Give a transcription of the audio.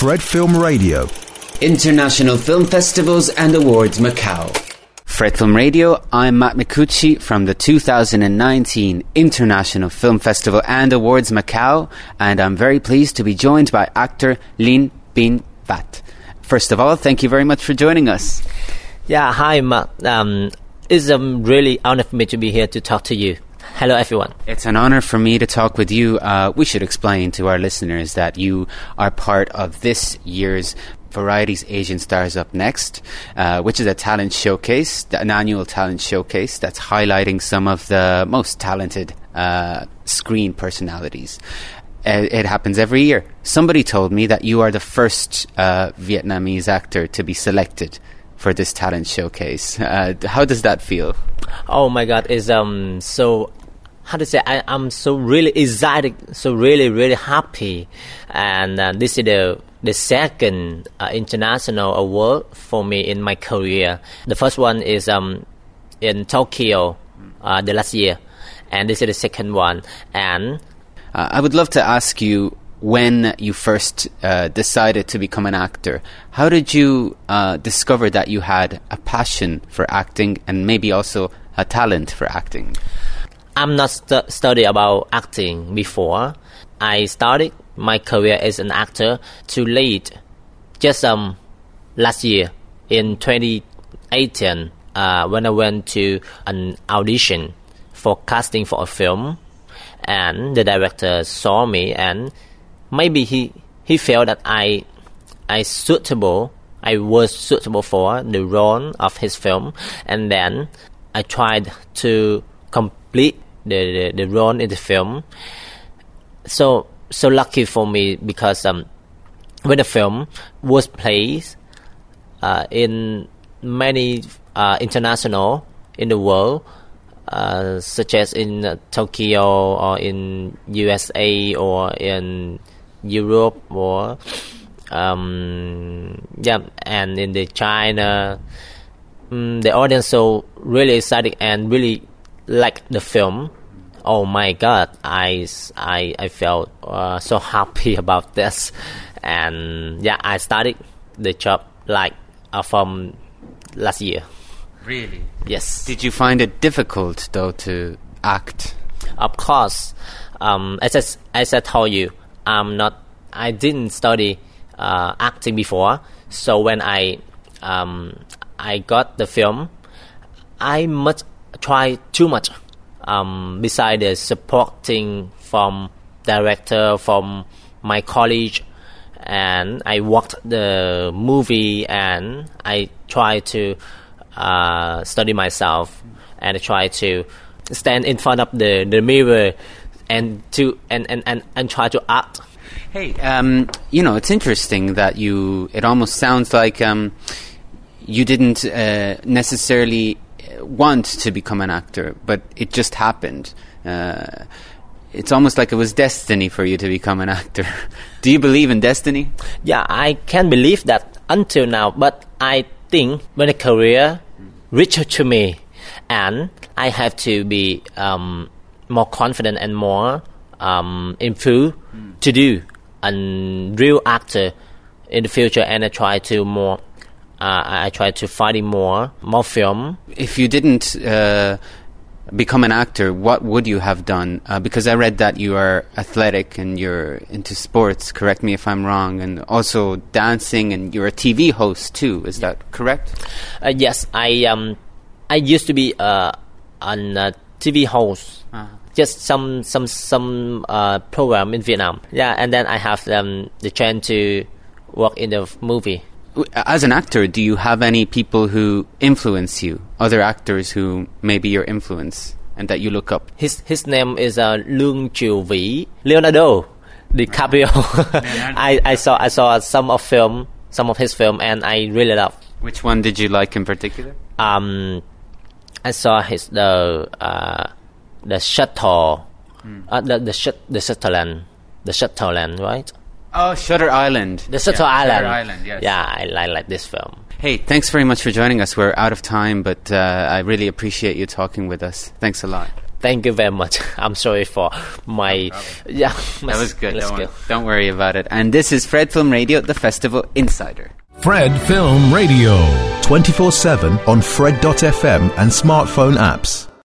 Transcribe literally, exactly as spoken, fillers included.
Fred Film Radio. International Film Festivals and Awards Macau. Fred Film Radio, I'm Matt Micucci from the two thousand nineteen International Film Festival and Awards Macau, and I'm very pleased to be joined by actor Linh Binh Vat. First of all, thank you very much for joining us. Yeah, hi Matt. Um, it's a um, really honor for me to be here to talk to you. Hello everyone. It's an honor for me to talk with you. Uh, we should explain to our listeners that you are part of this year's Variety's Asian Stars Up Next, uh, which is a talent showcase, an annual talent showcase that's highlighting some of the most talented uh, screen personalities. Uh, it happens every year. Somebody told me that you are the first uh, Vietnamese actor to be selected for this talent showcase. Uh, how does that feel? Oh my God, it's um so how to say I, I'm so really excited, so really really happy, and uh, this is the the second uh, international award for me in my career. The first one is um in Tokyo uh, the last year, and this is the second one. And uh, I would love to ask you, when you first uh, decided to become an actor, how did you uh, discover that you had a passion for acting and maybe also a talent for acting? I'm not stu- study about acting before. I started my career as an actor too late. Just um last year in twenty eighteen, uh, when I went to an audition for casting for a film, and the director saw me, and maybe he he felt that I I suitable I was suitable for the role of his film, and then I tried to complete the, the, the role in the film. So so lucky for me, because um, when the film was played uh, in many uh, international in the world, uh, such as in uh, Tokyo or in U S A or in Europe or um, yeah, and in the China, um, the audience so really excited and really like the film. Oh my God, I, I, I felt uh, so happy about this, and yeah, I started the job like uh, from last year. Really? Yes. Did you find it difficult though to act? Of course. Um, as I, as I told you, I'm not. I didn't study uh, acting before, so when I um, I got the film, I must try too much. Um, besides the supporting from director, from my college, and I watched the movie, and I try to uh, study myself, and I try to stand in front of the, the mirror and to and, and, and, and try to act. Hey, um, you know, it's interesting that you, it almost sounds like um, you didn't uh, necessarily want to become an actor, but it just happened. Uh, it's almost like it was destiny for you to become an actor. Do you believe in destiny? Yeah, I can believe that until now, but I think when a career reaches to me, and I have to be um, more confident and more um, improved mm. to do a real actor in the future, and I try to more Uh, I try to find more, more film. If you didn't uh, become an actor, what would you have done? Uh, because I read that you are athletic and you're into sports. Correct me if I'm wrong. And also dancing, and you're a T V host too. Is that correct? Uh, yes, I um, I used to be uh, an uh, T V host. Uh-huh. Just some some some uh, program in Vietnam. Yeah, and then I have um, the chance to work in the movie. As an actor, do you have any people who influence you? Other actors who may be your influence and that you look up? His his name is uh, Lương Triều Vĩ, Leonardo DiCaprio. I, I saw I saw some of film, some of his film, and I really love. Which one did you like in particular? Um, I saw his the uh, the Shuttle, hmm. uh, the the shut the Shutterland, the Shutterland, right? Oh, Shutter Island. The Shutter yeah, Island. Shutter Island, yes. Yeah, I, I like this film. Hey, thanks very much for joining us. We're out of time, but uh, I really appreciate you talking with us. Thanks a lot. Thank you very much. I'm sorry for my no yeah. That was good. Let's Don't, go. wor- don't worry about it. And this is Fred Film Radio, the Festival Insider. Fred Film Radio. twenty-four seven on Fred dot f m and smartphone apps.